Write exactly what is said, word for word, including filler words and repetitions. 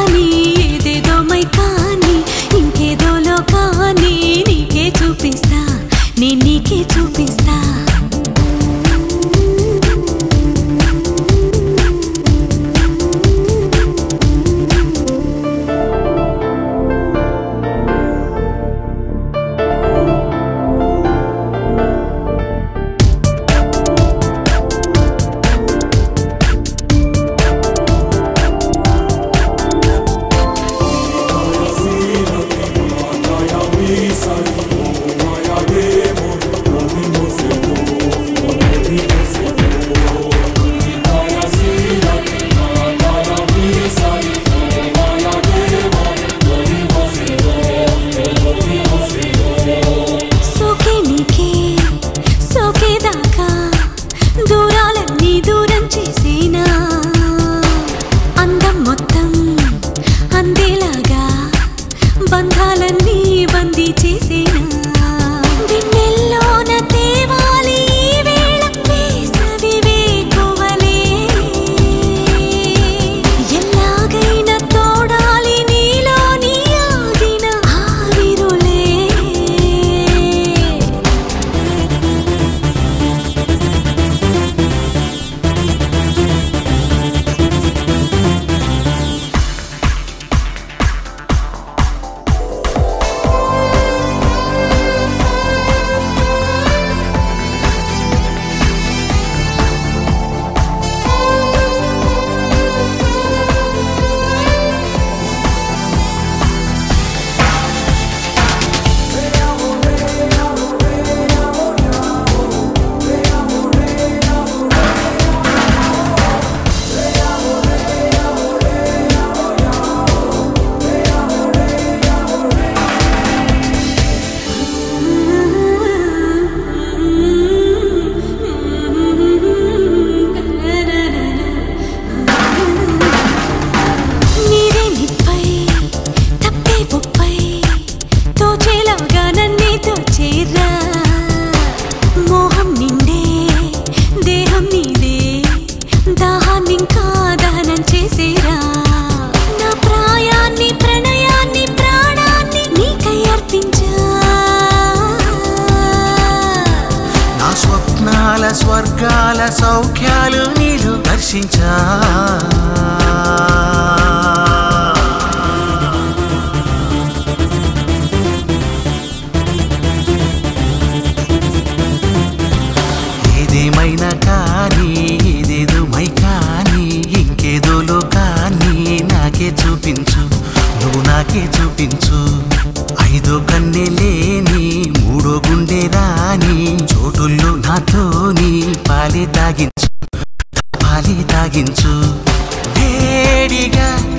కానీ ఏదేదో మై కానీ ఇంకేదో లోకాన్ని నీకే చూపిస్తా నేను నీకే చూపిస్తా బంధాలన్నీ బందీ చేసేనా వెన్నెల్లోన తేవాలి ఈ వేళ వేసవి వేకువలే ఎలాగైనా తోడాలి నీలోని ఆగిన ఆవిరులే మోహం నిండే దేహం నీదే దాహాన్ని ఇంకా దహనం చేసేరా నా ప్రాయాన్ని ప్రణయాన్ని ప్రాణాన్ని నీకై అర్పించా నా స్వప్నాల స్వర్గాల సౌఖ్యాలు నీలో దర్శించా ఏదేమైనా కానీ ఏదేదో మై కానీ ఇంకేదో లోకాన్ని నాకే చూపించు నువ్వు నాకే చూపించు ఐదో కన్నె లేని మూడో గుండె రాని చోటుల్లో నాతోని పాలే తాగించు పాలే తాగించు వేడిగా